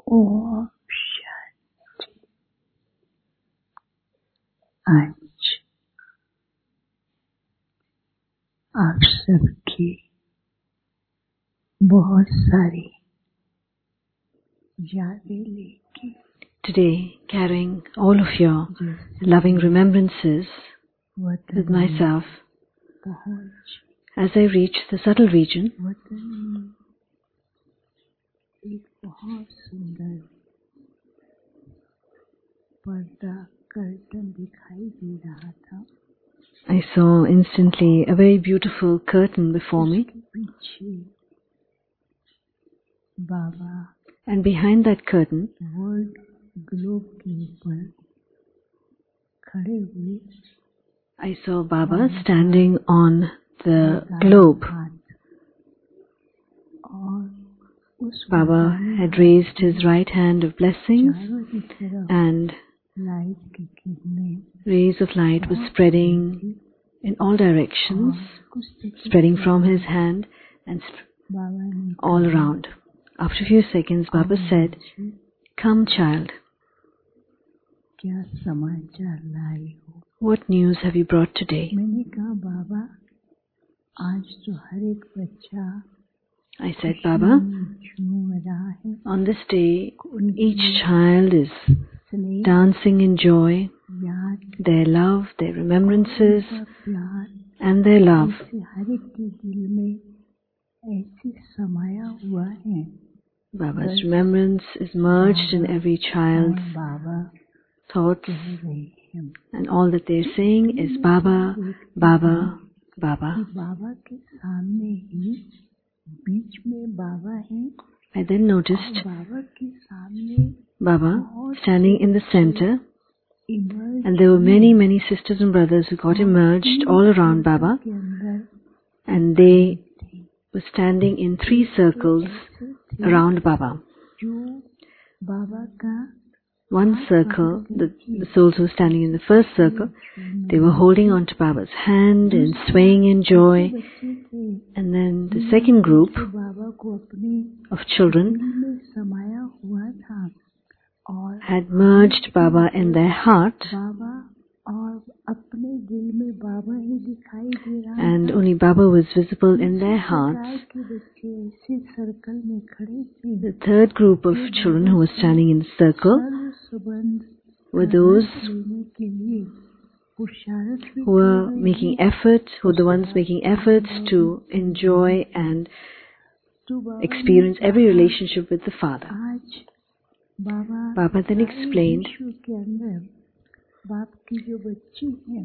ओम शांति। आज आप सबकी बहुत सारी यादें लेके today, carrying all of your loving remembrances with myself, as I reach the subtle region, एक बहुत सुंदर पर्दा कर्टन दिखाई दे रहा था। I saw instantly a very beautiful curtain before me, पीछे Baba and behind that curtain, world globe के ऊपर खड़े हुए I saw Baba standing on the globe. और उस Baba had raised his right hand of blessings, चारों की तरफ and लाइट की किरणें rays of light were spreading in all directions, spreading from his hand and बाबा ने all around. After a few seconds, Baba said, "Come, child. क्या समाचार लाई हो?" What news have you brought today?" मैंने कहा बाबा आज तो हर एक बच्चा I said, "Baba, झूम रहा है, on this day, each child is dancing in joy, याद their love, their remembrances, का प्यार and their love. ऐसे हर एक के दिल में ऐसे समाया हुआ है। Baba's remembrance is merged in every child's Baba thoughts, कह रहे हैं and all that they're saying is Baba, Baba, Baba." कि बाबा के सामने ही बीच में बाबा है, I then noticed बाबा के सामने Baba standing in the center, emerge and there were many, many sisters and brothers who got emerged all around Baba, के अंदर and they were standing in 3 circles around Baba. जो बाबा का One circle, the souls who were standing in the first circle, they were holding on to Baba's hand and swaying in joy. बच्चे थे And then the second group बाबा को अपने of children दिल में समाया हुआ था और had merged Baba in their heart, बाबा और अपने दिल में बाबा ही दिखाई दे रहा and only Baba was visible in their hearts. के बच्चे ऐसे सर्कल में खड़े थे। The third group of children who were standing in the circle सर्व संबंध were those लेने के लिए पुरुषार्थ भी who were making effort, who were the ones making efforts to enjoy and तो बाबा experience every relationship with the Father. आज बाबा Baba then explained, विश्व के अंदर बाप की जो बच्ची हैं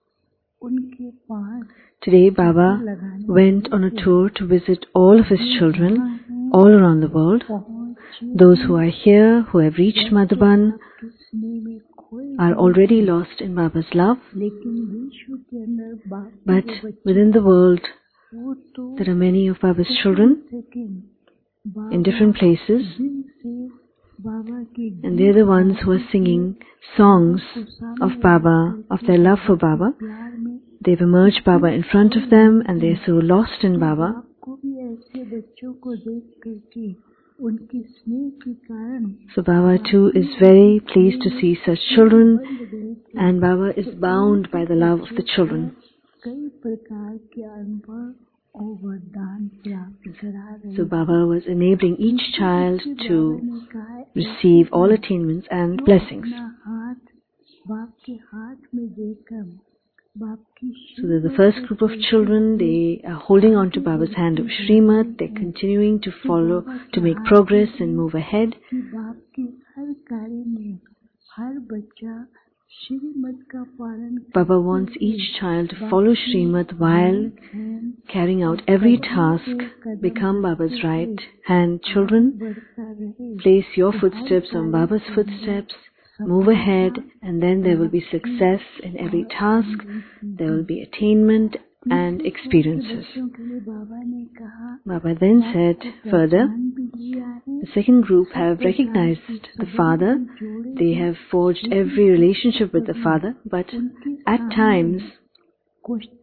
उनके पास today Baba went on a tour to visit all of his children all around the world. Those who are here, who have reached Madhuban, के स्नेह में खोए are already lost in Baba's love, लेकिन विश्व के अंदर बाप but within the world वो तो there are many of Baba's children second Baba in different places, दिल से बाबा के and they're the ones who are singing songs of Baba, of their love for Baba. प्यार में They've emerged Baba in front of them, and they're so lost in Baba. आपको भी ऐसे बच्चों को देख करके उनके स्नेह के कारण So Baba too is very pleased to see such children, and Baba is bound by the love of the children. कई प्रकार के अनुभव और वरदान प्राप्त करा रहे So Baba was enabling each child to ने कहा receive all attainments and blessings. अपना हाथ बाप के हाथ में देकर बाप की So there's the first group of children, they are holding on to Baba's hand of Srimad, they're continuing to follow, to make progress and move ahead. कि बाप के हर कार्य में हर बच्चा श्रीमत का पालन Baba wants each child to follow Srimad while carrying out every task. Become Baba's right hand children. बढ़ता रहे Place your footsteps on Baba's footsteps. Move ahead, and then there will be success in every task. There will be attainment and experiences. क्योंकि बाबा ने कहा Baba then said further, भी लिया है the second group have recognized the Father. They have forged every relationship with the Father, but at times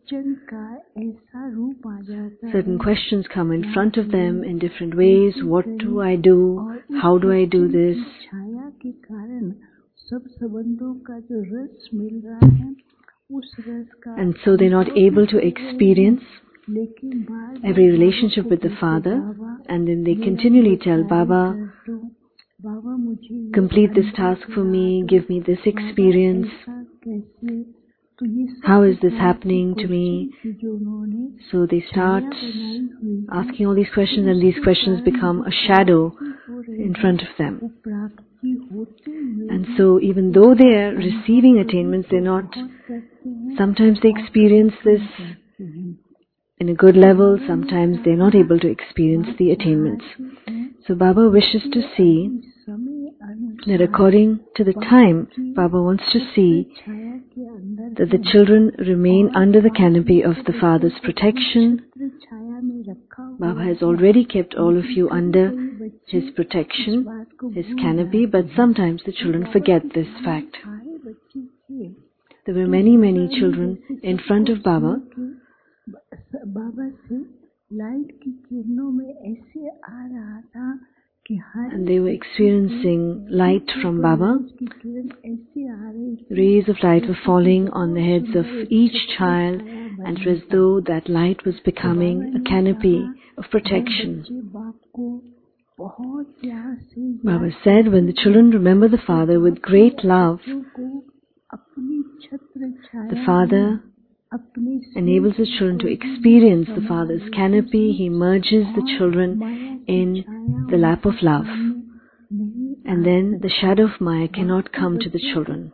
question का ऐसा रूप आ जाता है Certain questions come in front of them in different ways. What do I do? How do I do this? छाया के कारण सब संबंधों का जो रस मिल रहा है उस रस का And so they're not able to experience लेकिन बार every relationship with the Father, and then they continually tell Baba, बाबा मुझे complete this task for me, give me this experience. कैसे तो ये सब How is this happening to me? जो उन्होंने So they start asking all these questions, and these questions become a shadow in front of them. वो प्राप्ति होते हुए And so even though they are receiving attainments, they're not, sometimes they experience this in a good level, sometimes they're not able to experience the attainments. So Baba wishes to see that according to the time, Baba wants to see that the children remain under the canopy of the Father's protection. Baba has already kept all of you under His protection, His canopy, but sometimes the children forget this fact. There were many, many children in front of Baba, and they were experiencing light from Baba. Rays of light were falling on the heads of each child, and it was as though that light was becoming a canopy of protection. Baba said, when the children remember the Father with great love, the Father enables the children to experience the Father's canopy. He merges the children in the lap of love. And then the shadow of Maya cannot come to the children.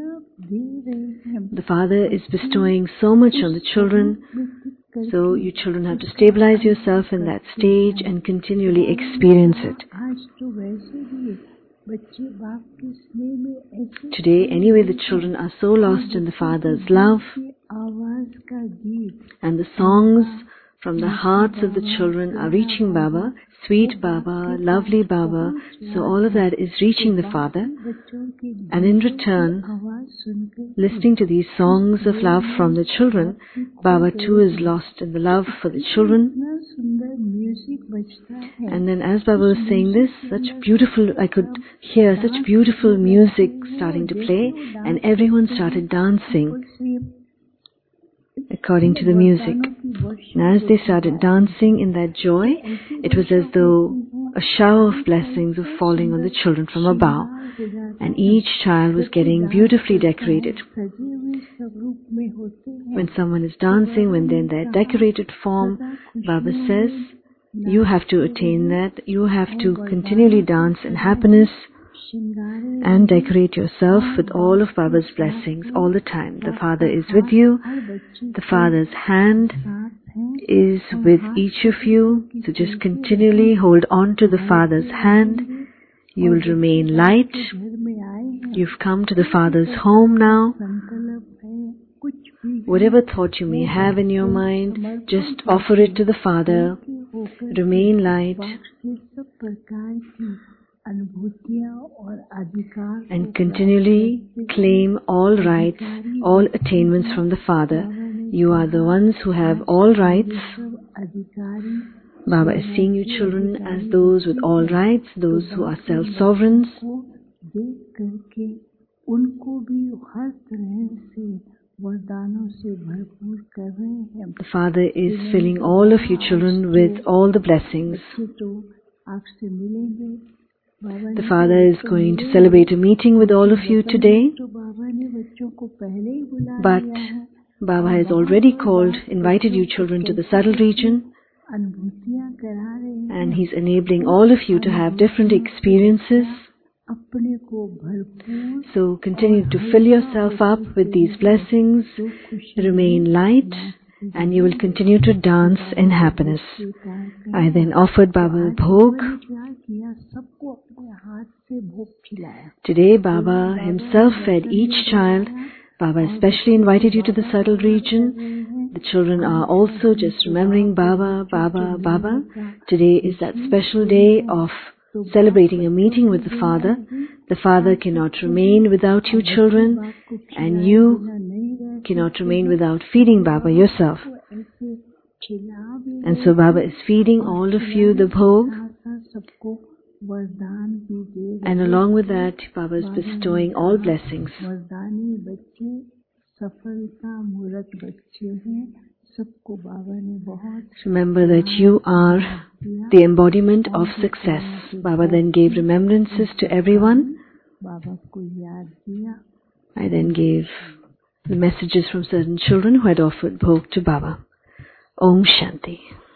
The Father is bestowing so much on the children, so you children have to stabilize yourself in that stage and continually experience it. Today, anyway, the children are so lost in the Father's love, and the songs from the hearts of the children are reaching Baba, sweet Baba, lovely Baba, so all of that is reaching the Father, and in return, listening to these songs of love from the children, Baba too is lost in the love for the children. And then as Baba was saying this, I could hear such beautiful music starting to play, and everyone started dancing according to the music. And as they started dancing in that joy, it was as though a shower of blessings were falling on the children from above, and each child was getting beautifully decorated. When someone is dancing, when they're in their decorated form, Baba says, you have to attain that. You have to continually dance in happiness and decorate yourself with all of Baba's blessings all the time. The Father is with you. The Father's hand is with each of you. So just continually hold on to the Father's hand. You will remain light. You've come to the Father's home now. Whatever thought you may have in your mind, just offer it to the Father. Remain light. And continually claim all rights, all attainments from the Father. You are the ones who have all rights. Baba is seeing you children as those with all rights, those who are self-sovereigns. The Father is filling all of you children with all the blessings. The Father is going to celebrate a meeting with all of you today, but Baba has already invited you children to the subtle region, and He's enabling all of you to have different experiences. So continue to fill yourself up with these blessings, remain light, and you will continue to dance in happiness. I then offered Baba bhog. Today Baba himself fed each child. Baba especially invited you to the subtle region. The children are also just remembering Baba, Baba, Baba. Today is that special day of celebrating a meeting with the Father. The Father cannot remain without you children, and you cannot remain without feeding Baba yourself. ऐसे खिला भी And so Baba is feeding all of you the bhog, सबको वरदान भी दे and along with that Baba is bestowing all blessings. वरदानी बच्चे सफलता मूर्त बच्चे हैं, सबको बाबा ने बहुत Remember that you are the embodiment of success. Baba then gave remembrances to everyone. बाबा को याद किया. I then gave the messages from certain children who had offered bhog to Baba. Om Shanti.